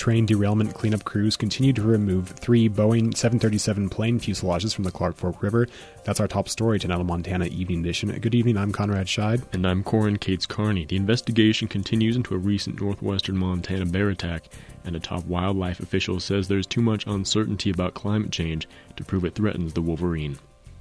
train derailment cleanup crews continue to remove 3 Boeing 737 plane fuselages from the Clark Fork River. That's our top story tonight on Montana Evening Edition. Good evening, I'm Conrad Scheid. And I'm Corin Cates Carney. The investigation continues into a recent northwestern Montana bear attack, and a top wildlife official says there's too much uncertainty about climate change to prove it threatens the wolverine.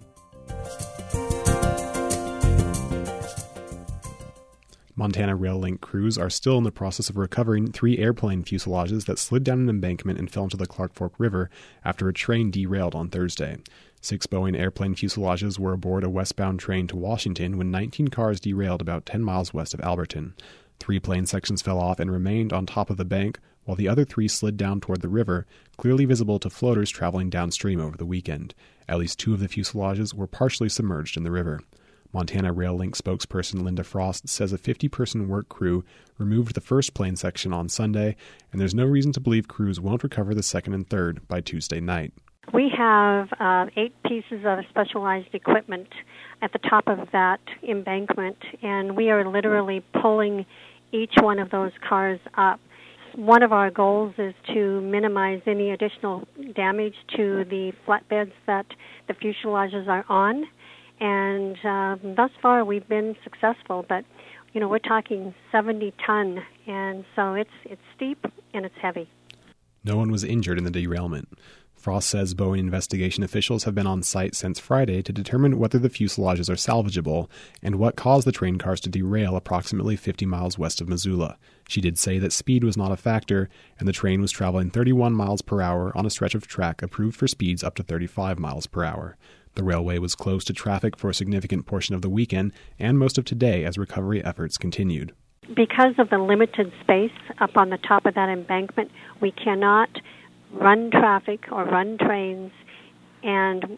Montana Rail Link crews are still in the process of recovering 3 airplane fuselages that slid down an embankment and fell into the Clark Fork River after a train derailed on Thursday. 6 Boeing airplane fuselages were aboard a westbound train to Washington when 19 cars derailed about 10 miles west of Alberton. 3 plane sections fell off and remained on top of the bank, while the other 3 slid down toward the river, clearly visible to floaters traveling downstream over the weekend. At least 2 of the fuselages were partially submerged in the river. Montana Rail Link spokesperson Linda Frost says a 50-person work crew removed the first plane section on Sunday, and there's no reason to believe crews won't recover the second and third by Tuesday night. We have 8 pieces of specialized equipment at the top of that embankment, and we are literally pulling each one of those cars up. One of our goals is to minimize any additional damage to the flatbeds that the fuselages are on. And thus far, we've been successful, but, we're talking 70 ton, and so it's steep and it's heavy. No one was injured in the derailment. Frost says Boeing investigation officials have been on site since Friday to determine whether the fuselages are salvageable and what caused the train cars to derail approximately 50 miles west of Missoula. She did say that speed was not a factor, and the train was traveling 31 miles per hour on a stretch of track approved for speeds up to 35 miles per hour. The railway was closed to traffic for a significant portion of the weekend and most of today as recovery efforts continued. Because of the limited space up on the top of that embankment, we cannot run traffic or run trains and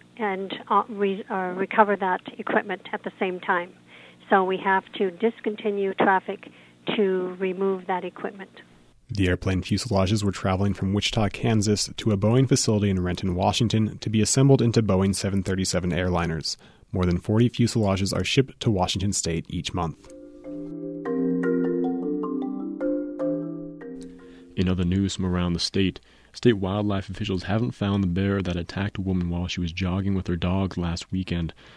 recover that equipment at the same time. So we have to discontinue traffic to remove that equipment. The airplane fuselages were traveling from Wichita, Kansas to a Boeing facility in Renton, Washington to be assembled into Boeing 737 airliners. More than 40 fuselages are shipped to Washington State each month. In other news from around the state wildlife officials haven't found the bear that attacked a woman while she was jogging with her dogs last week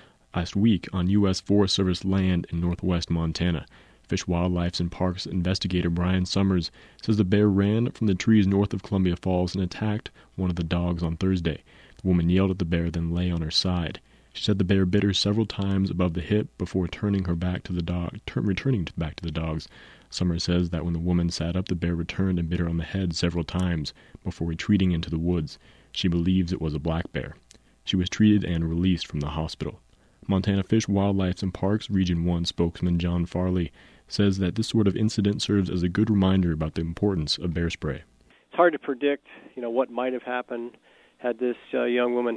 on U.S. Forest Service land in northwest Montana. Fish, Wildlife, and Parks investigator Brian Summers says the bear ran from the trees north of Columbia Falls and attacked one of the dogs on Thursday. The woman yelled at the bear, then lay on her side. She said the bear bit her several times above the hip before returning back to the dogs. Summers says that when the woman sat up, the bear returned and bit her on the head several times before retreating into the woods. She believes it was a black bear. She was treated and released from the hospital. Montana Fish, Wildlife, and Parks Region 1 spokesman John Farley says that this sort of incident serves as a good reminder about the importance of bear spray. It's hard to predict, what might have happened had this young woman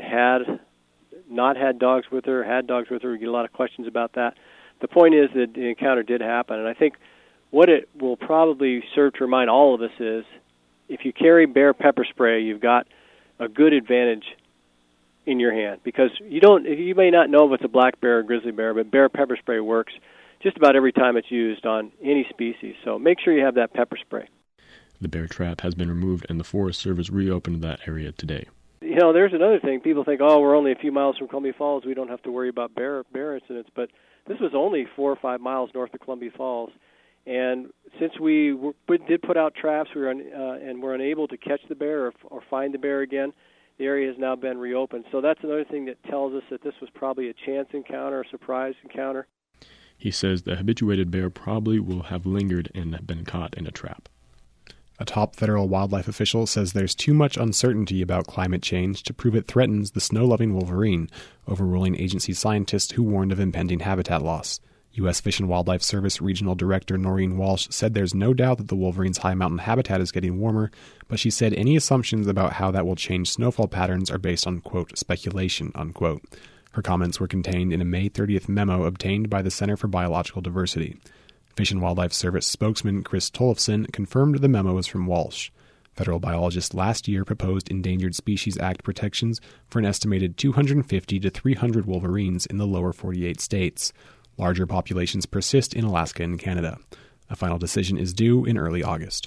not had dogs with her, had dogs with her. We get a lot of questions about that. The point is that the encounter did happen, and I think what it will probably serve to remind all of us is if you carry bear pepper spray, you've got a good advantage in your hand, because you may not know if it's a black bear or grizzly bear, but bear pepper spray works just about every time it's used on any species. So make sure you have that pepper spray. The bear trap has been removed, and the Forest Service reopened that area today. There's another thing. People think, we're only a few miles from Columbia Falls. We don't have to worry about bear incidents. But this was only 4 or 5 miles north of Columbia Falls. And since we did put out traps, we were unable to catch the bear or find the bear again, the area has now been reopened. So that's another thing that tells us that this was probably a chance encounter, a surprise encounter. He says the habituated bear probably will have lingered and have been caught in a trap. A top federal wildlife official says there's too much uncertainty about climate change to prove it threatens the snow-loving wolverine, overruling agency scientists who warned of impending habitat loss. U.S. Fish and Wildlife Service Regional Director Noreen Walsh said there's no doubt that the wolverine's high mountain habitat is getting warmer, but she said any assumptions about how that will change snowfall patterns are based on, quote, speculation, unquote. Her comments were contained in a May 30th memo obtained by the Center for Biological Diversity. Fish and Wildlife Service spokesman Chris Tollefson confirmed the memo was from Walsh. Federal biologists last year proposed Endangered Species Act protections for an estimated 250 to 300 wolverines in the lower 48 states. Larger populations persist in Alaska and Canada. A final decision is due in early August.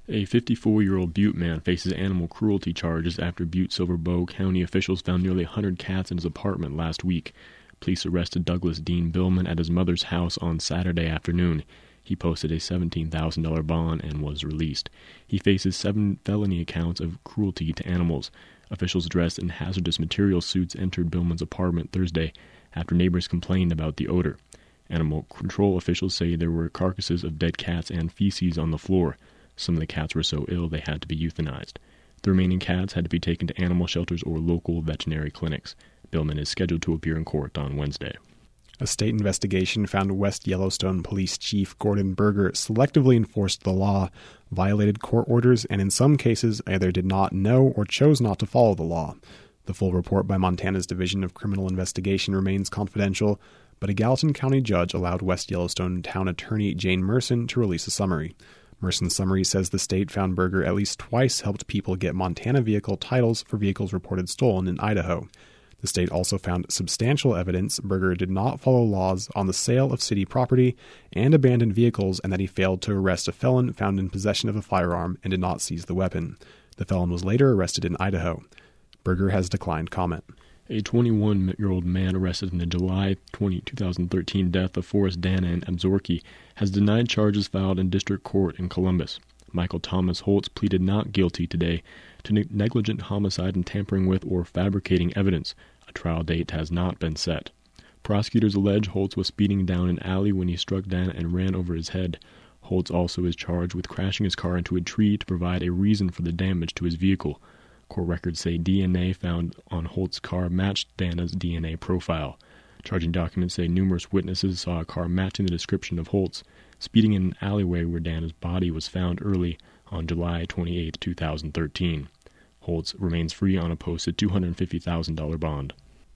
A 54-year-old Butte man faces animal cruelty charges after Butte Silver Bow County officials found nearly 100 cats in his apartment last week. Police arrested Douglas Dean Billman at his mother's house on Saturday afternoon. He posted a $17,000 bond and was released. He faces 7 felony counts of cruelty to animals. Officials dressed in hazardous material suits entered Billman's apartment Thursday after neighbors complained about the odor. Animal control officials say there were carcasses of dead cats and feces on the floor. Some of the cats were so ill they had to be euthanized. The remaining cats had to be taken to animal shelters or local veterinary clinics. Billman is scheduled to appear in court on Wednesday. A state investigation found West Yellowstone Police Chief Gordon Berger selectively enforced the law, violated court orders, and in some cases either did not know or chose not to follow the law. The full report by Montana's Division of Criminal Investigation remains confidential, but a Gallatin County judge allowed West Yellowstone Town Attorney Jane Merson to release a summary. Merson's summary says the state found Berger at least twice helped people get Montana vehicle titles for vehicles reported stolen in Idaho. The state also found substantial evidence Berger did not follow laws on the sale of city property and abandoned vehicles, and that he failed to arrest a felon found in possession of a firearm and did not seize the weapon. The felon was later arrested in Idaho. Berger has declined comment. A 21-year-old man arrested in the July 2013 death of Forrest Dana in Absaroka has denied charges filed in district court in Columbus. Michael Thomas Holtz pleaded not guilty today to negligent homicide and tampering with or fabricating evidence. A trial date has not been set. Prosecutors allege Holtz was speeding down an alley when he struck Dana and ran over his head. Holtz also is charged with crashing his car into a tree to provide a reason for the damage to his vehicle. Court records say DNA found on Holtz's car matched Dana's DNA profile. Charging documents say numerous witnesses saw a car matching the description of Holtz, speeding in an alleyway where Dana's body was found early on July 28, 2013. Holtz remains free on a posted $250,000 bond.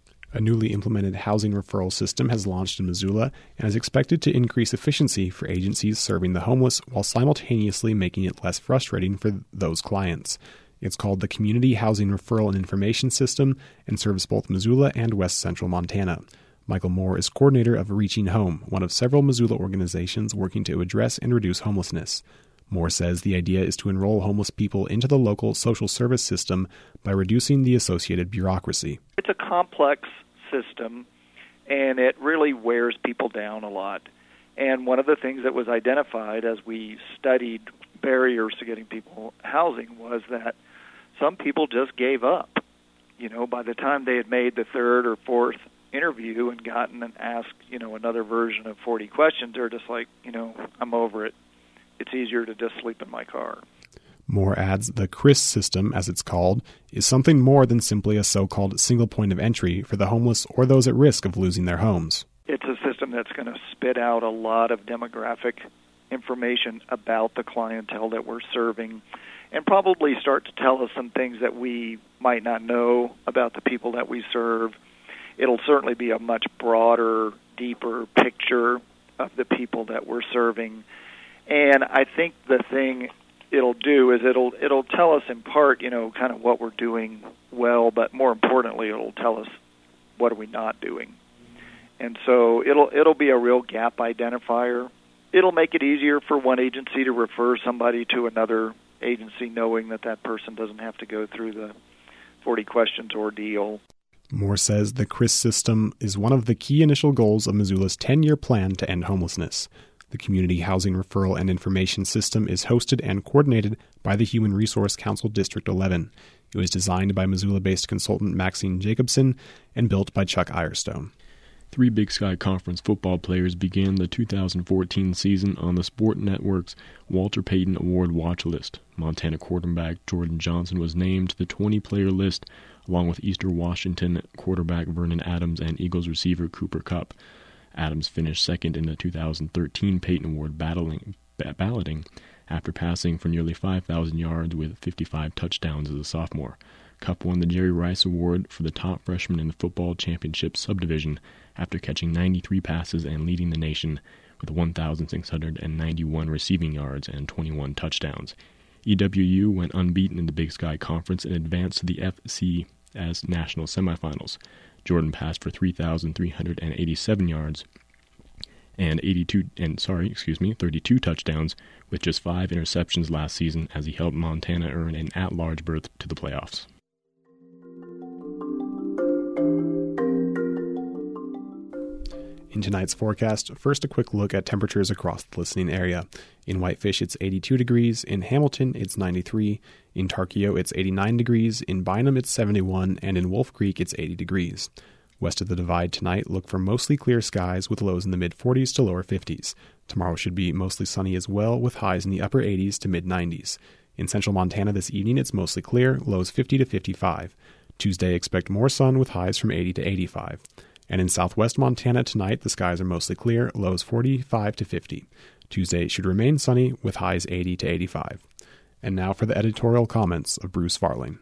A newly implemented housing referral system has launched in Missoula and is expected to increase efficiency for agencies serving the homeless while simultaneously making it less frustrating for those clients. It's called the Community Housing Referral and Information System and serves both Missoula and West Central Montana. Michael Moore is coordinator of Reaching Home, one of several Missoula organizations working to address and reduce homelessness. Moore says the idea is to enroll homeless people into the local social service system by reducing the associated bureaucracy. It's a complex system, and it really wears people down a lot. And one of the things that was identified as we studied barriers to getting people housing was that some people just gave up. You know, by the time they had made the third or fourth interview and gotten and asked, another version of 40 questions, they're just like, I'm over it. It's easier to just sleep in my car. Moore adds the CRIS system, as it's called, is something more than simply a so-called single point of entry for the homeless or those at risk of losing their homes. It's a system that's going to spit out a lot of demographic information about the clientele that we're serving and probably start to tell us some things that we might not know about the people that we serve. It'll certainly be a much broader, deeper picture of the people that we're serving. And I think the thing it'll do is it'll tell us in part, kind of what we're doing well, but more importantly, it'll tell us what are we not doing. And so it'll be a real gap identifier. It'll make it easier for one agency to refer somebody to another agency, knowing that person doesn't have to go through the 40 questions ordeal. Moore says the CRIS system is one of the key initial goals of Missoula's 10-year plan to end homelessness. The Community Housing Referral and Information System is hosted and coordinated by the Human Resource Council District 11. It was designed by Missoula-based consultant Maxine Jacobson and built by Chuck Irestone. 3 Big Sky Conference football players began the 2014 season on the Sport Network's Walter Payton Award watch list. Montana quarterback Jordan Johnson was named to the 20-player list, along with Eastern Washington quarterback Vernon Adams and Eagles receiver Cooper Kupp. Adams finished second in the 2013 Payton Award balloting after passing for nearly 5,000 yards with 55 touchdowns as a sophomore. Kupp won the Jerry Rice Award for the top freshman in the football championship subdivision after catching 93 passes and leading the nation with 1,691 receiving yards and 21 touchdowns. EWU went unbeaten in the Big Sky Conference and advanced to the FCS National Semifinals. Jordan passed for 3,387 yards and 32 touchdowns with just 5 interceptions last season as he helped Montana earn an at-large berth to the playoffs. In tonight's forecast, first a quick look at temperatures across the listening area. In Whitefish, it's 82 degrees. In Hamilton, it's 93. In Tarkio, it's 89 degrees. In Bynum, it's 71. And in Wolf Creek, it's 80 degrees. West of the Divide tonight, look for mostly clear skies with lows in the mid-40s to lower 50s. Tomorrow should be mostly sunny as well, with highs in the upper 80s to mid-90s. In central Montana this evening, it's mostly clear, lows 50 to 55. Tuesday, expect more sun with highs from 80 to 85. And in southwest Montana tonight, the skies are mostly clear, lows 45 to 50. Tuesday should remain sunny with highs 80 to 85. And now for the editorial comments of Bruce Farling.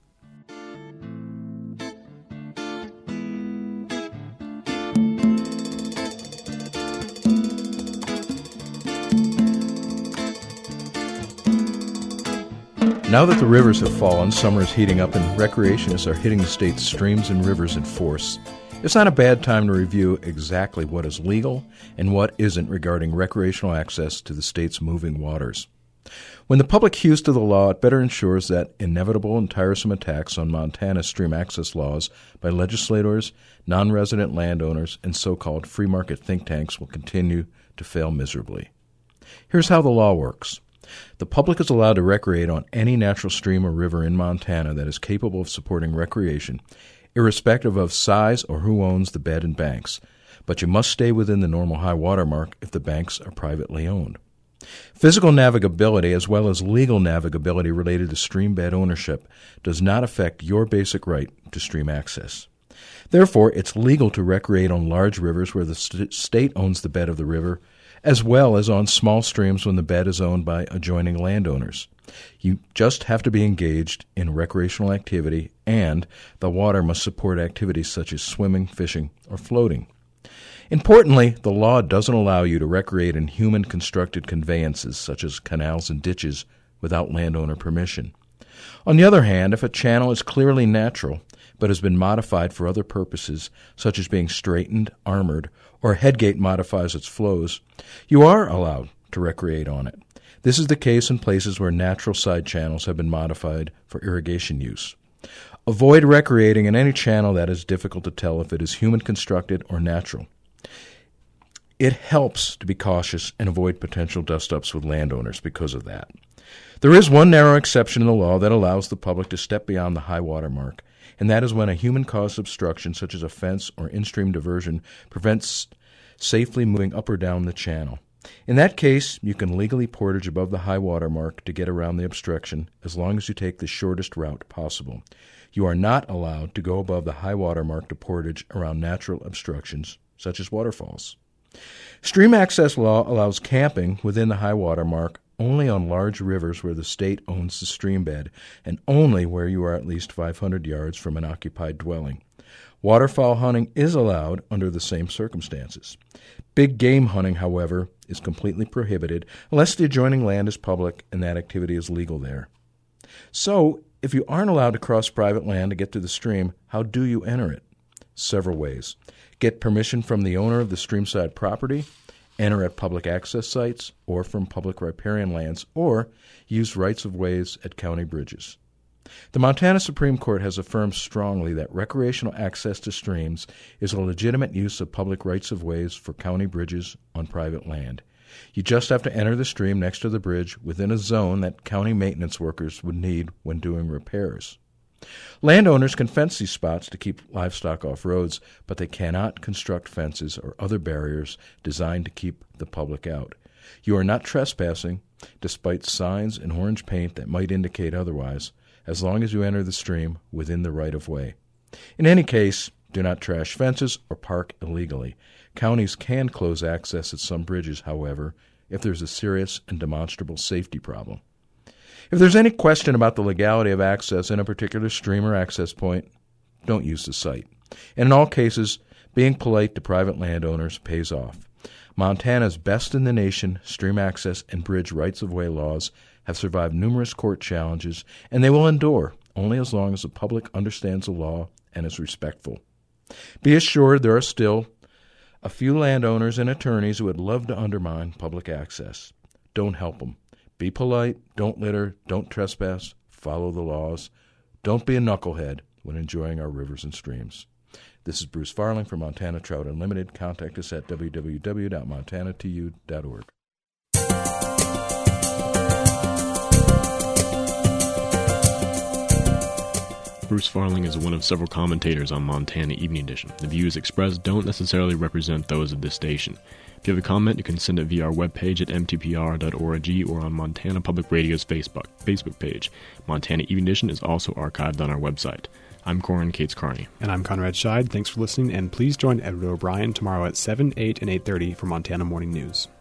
Now that the rivers have fallen, summer is heating up and recreationists are hitting the state's streams and rivers in force. It's not a bad time to review exactly what is legal and what isn't regarding recreational access to the state's moving waters. When the public hews to the law, it better ensures that inevitable and tiresome attacks on Montana's stream access laws by legislators, non-resident landowners, and so-called free market think tanks will continue to fail miserably. Here's how the law works. The public is allowed to recreate on any natural stream or river in Montana that is capable of supporting recreation, irrespective of size or who owns the bed and banks, but you must stay within the normal high water mark if the banks are privately owned. Physical navigability as well as legal navigability related to stream bed ownership does not affect your basic right to stream access. Therefore, it's legal to recreate on large rivers where the state owns the bed of the river, as well as on small streams when the bed is owned by adjoining landowners. You just have to be engaged in recreational activity, and the water must support activities such as swimming, fishing, or floating. Importantly, the law doesn't allow you to recreate in human-constructed conveyances such as canals and ditches without landowner permission. On the other hand, if a channel is clearly natural but has been modified for other purposes, such as being straightened, armored, or a headgate modifies its flows, you are allowed to recreate on it. This is the case in places where natural side channels have been modified for irrigation use. Avoid recreating in any channel that is difficult to tell if it is human-constructed or natural. It helps to be cautious and avoid potential dust-ups with landowners because of that. There is one narrow exception in the law that allows the public to step beyond the high water mark, and that is when a human-caused obstruction such as a fence or in-stream diversion prevents safely moving up or down the channel. In that case, you can legally portage above the high water mark to get around the obstruction as long as you take the shortest route possible. You are not allowed to go above the high water mark to portage around natural obstructions, such as waterfalls. Stream access law allows camping within the high water mark only on large rivers where the state owns the stream bed and only where you are at least 500 yards from an occupied dwelling. Waterfowl hunting is allowed under the same circumstances. Big game hunting, however, is completely prohibited unless the adjoining land is public and that activity is legal there. So, if you aren't allowed to cross private land to get to the stream, how do you enter it? Several ways. Get permission from the owner of the streamside property, enter at public access sites, or from public riparian lands, or use rights-of-ways at county bridges. The Montana Supreme Court has affirmed strongly that recreational access to streams is a legitimate use of public rights-of-ways for county bridges on private land. You just have to enter the stream next to the bridge within a zone that county maintenance workers would need when doing repairs. Landowners can fence these spots to keep livestock off roads, but they cannot construct fences or other barriers designed to keep the public out. You are not trespassing, despite signs and orange paint that might indicate otherwise, as long as you enter the stream within the right-of-way. In any case, do not trash fences or park illegally. Counties can close access at some bridges, however, if there's a serious and demonstrable safety problem. If there's any question about the legality of access in a particular stream or access point, don't use the site. And in all cases, being polite to private landowners pays off. Montana's best-in-the-nation stream access and bridge rights-of-way laws have survived numerous court challenges, and they will endure only as long as the public understands the law and is respectful. Be assured there are still A few landowners and attorneys would love to undermine public access. Don't help them. Be polite, don't litter, don't trespass, follow the laws. Don't be a knucklehead when enjoying our rivers and streams. This is Bruce Farling for Montana Trout Unlimited. Contact us at www.montanatu.org. Bruce Farling is one of several commentators on Montana Evening Edition. The views expressed don't necessarily represent those of this station. If you have a comment, you can send it via our webpage at mtpr.org or on Montana Public Radio's Facebook page. Montana Evening Edition is also archived on our website. I'm Corin Cates Carney. And I'm Conrad Scheid. Thanks for listening, and please join Edward O'Brien tomorrow at 7, 8, and 8:30 for Montana Morning News.